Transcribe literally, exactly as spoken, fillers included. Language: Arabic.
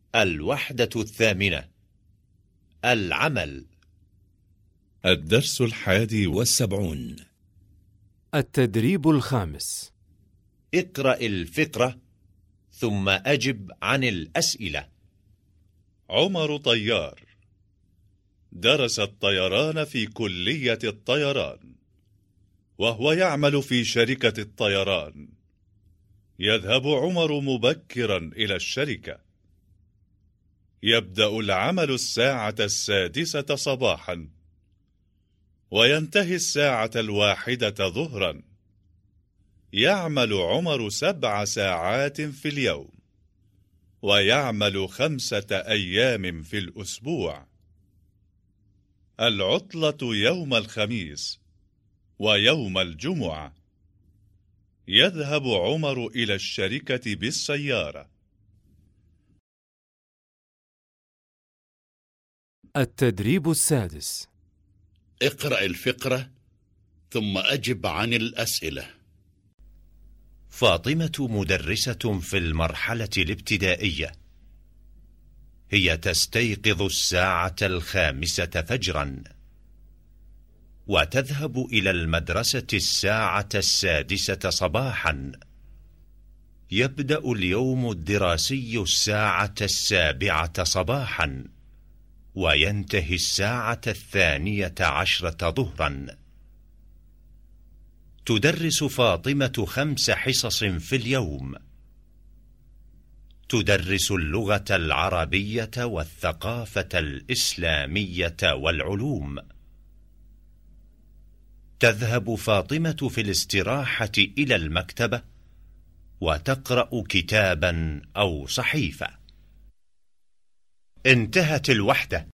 الوحدة الثامنة: العمل. الدرس الحادي والسبعون. التدريب الخامس. اقرأ الفقرة ثم أجب عن الأسئلة. عمر طيار، درس الطيران في كلية الطيران، وهو يعمل في شركة الطيران. يذهب عمر مبكرا إلى الشركة. يبدأ العمل الساعة السادسة صباحا، وينتهي الساعة الواحدة ظهرا. يعمل عمر سبع ساعات في اليوم، ويعمل خمسة أيام في الأسبوع. العطلة يوم الخميس ويوم الجمعة. يذهب عمر إلى الشركة بالسيارة. التدريب السادس. اقرأ الفقرة ثم أجب عن الأسئلة. فاطمة مدرسة في المرحلة الابتدائية. هي تستيقظ الساعة الخامسة فجرا، وتذهب إلى المدرسة الساعة السادسة صباحا. يبدأ اليوم الدراسي الساعة السابعة صباحا، وينتهي الساعة الثانية عشرة ظهرا. تدرس فاطمة خمس حصص في اليوم. تدرس اللغة العربية والثقافة الإسلامية والعلوم. تذهب فاطمة في الاستراحة إلى المكتبة وتقرأ كتابا أو صحيفة. انتهت الوحدة.